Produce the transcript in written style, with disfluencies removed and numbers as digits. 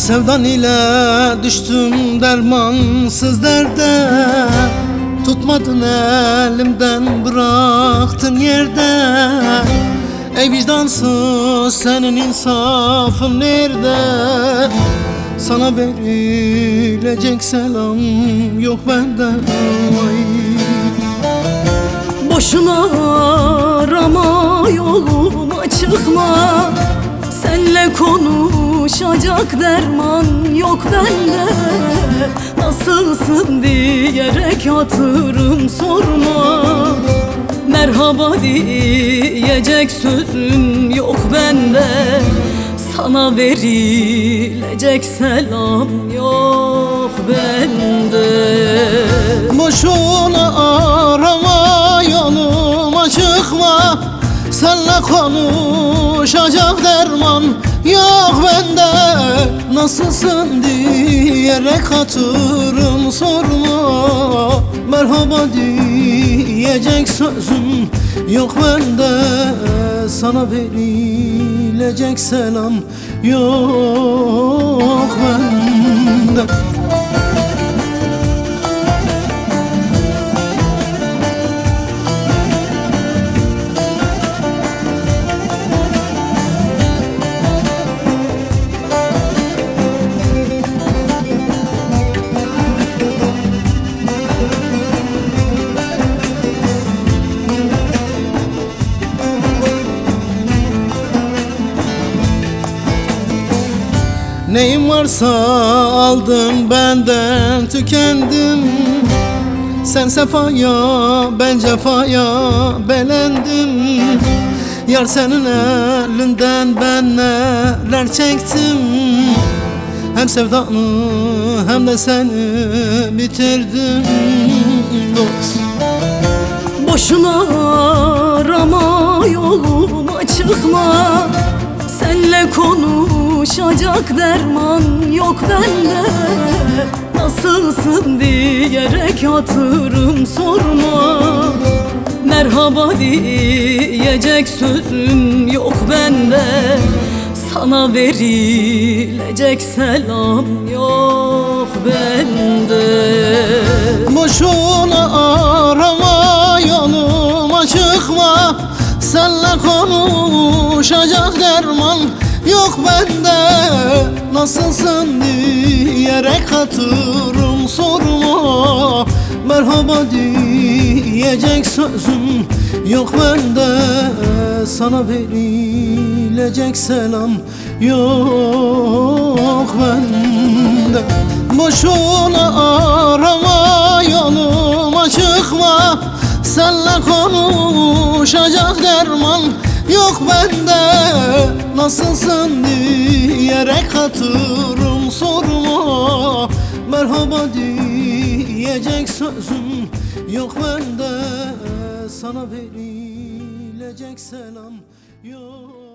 Sevdan ile düştüm dermansız derde, tutmadın elimden bıraktın yerde. Ey vicdansız, senin insafın nerede? Sana verilecek selam yok benden. Boşuna arama, yoluma çıkma. Senle konuşacak derman yok bende. Nasılsın diyerek hatırım sorma. Merhaba diyecek sözüm yok bende. Sana verilecek selam yok bende. Boşuna arama, yoluma çıkma. Seninle konuşacak derman yok bende. Nasılsın diyerek hatırım sorma. Merhaba diyecek sözüm yok bende. Sana verilecek selam yok bende. Neyim varsa aldım benden, tükendim. Sen sefaya, ben cefaya belendim. Yar senin elinden ben neler çektim. Hem sevdanı hem de seni bitirdim dost. Boşuna arama, yoluma çıkma. Senle konuşacak derman yok bende. Nasılsın diyerek hatırım sorma. Merhaba diyecek sözüm yok bende. Sana verilecek selam yok bende. Boşuna arama, yoluma çıkma. Seninle konuşacak derman yok bende. Nasılsın diyerek hatırım sorma. Merhaba diyecek sözüm yok bende. Sana verilecek selam yok bende. Boşuna arama, yoluma çıkma. Seninle konuşacak derman yok bende. Nasılsın diyerek hatırım sorma. Merhaba diyecek sözüm yok bende. Sana verilecek selam yok.